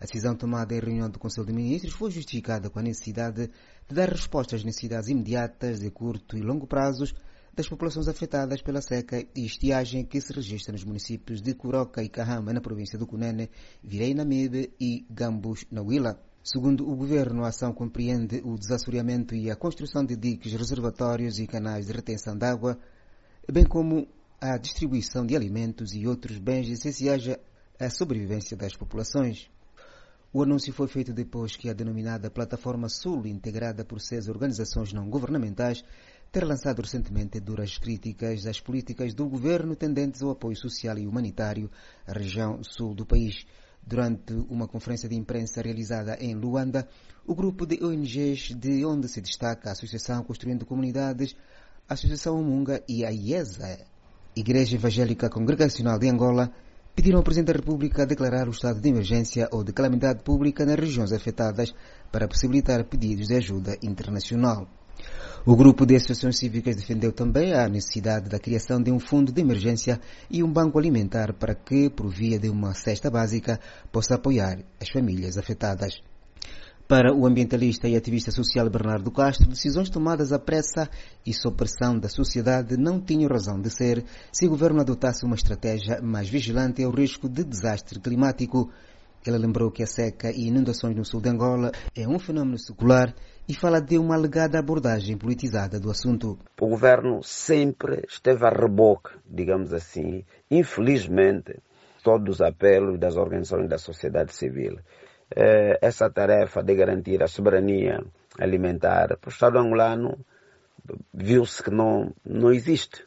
A decisão tomada em reunião do Conselho de Ministros foi justificada com a necessidade de dar resposta às necessidades imediatas de curto e longo prazos das populações afetadas pela seca e estiagem que se registra nos municípios de Curoca e Cahama, na província do Cunene, Virei na Mebe e Gambus, na Huila. Segundo o Governo, a ação compreende o desassoreamento e a construção de diques, reservatórios e canais de retenção de água, bem como a distribuição de alimentos e outros bens essenciais à sobrevivência das populações. O anúncio foi feito depois que a denominada Plataforma Sul, integrada por 6 organizações não governamentais, ter lançado recentemente duras críticas às políticas do governo tendentes ao apoio social e humanitário à região sul do país. Durante uma conferência de imprensa realizada em Luanda, o grupo de ONGs, de onde se destaca a Associação Construindo Comunidades, a Associação Umunga e a IESA, Igreja Evangélica Congregacional de Angola, pediram ao Presidente da República declarar o estado de emergência ou de calamidade pública nas regiões afetadas para possibilitar pedidos de ajuda internacional. O grupo de associações cívicas defendeu também a necessidade da criação de um fundo de emergência e um banco alimentar para que, por via de uma cesta básica, possa apoiar as famílias afetadas. Para o ambientalista e ativista social Bernardo Castro, decisões tomadas à pressa e sob pressão da sociedade não tinham razão de ser se o governo adotasse uma estratégia mais vigilante ao risco de desastre climático. Ele lembrou que a seca e inundações no sul de Angola é um fenômeno secular e fala de uma alegada abordagem politizada do assunto. O governo sempre esteve a reboque, digamos assim, infelizmente, todos os apelos das organizações da sociedade civil. Essa tarefa de garantir a soberania alimentar para o Estado angolano viu-se que não existe.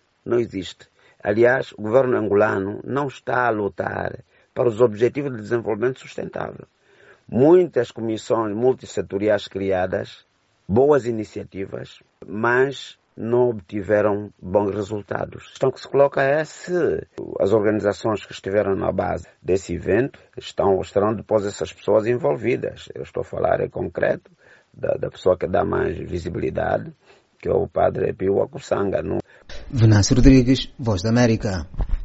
Aliás, o governo angolano não está a lutar para os Objetivos de Desenvolvimento Sustentável. Muitas comissões multissetoriais criadas, boas iniciativas, mas não obtiveram bons resultados. A questão que se coloca é se as organizações que estiveram na base desse evento estarão depois essas pessoas envolvidas. Eu estou a falar em concreto da pessoa que dá mais visibilidade, que é o padre Pio Akusanga. Venâncio Rodrigues, Voz da América.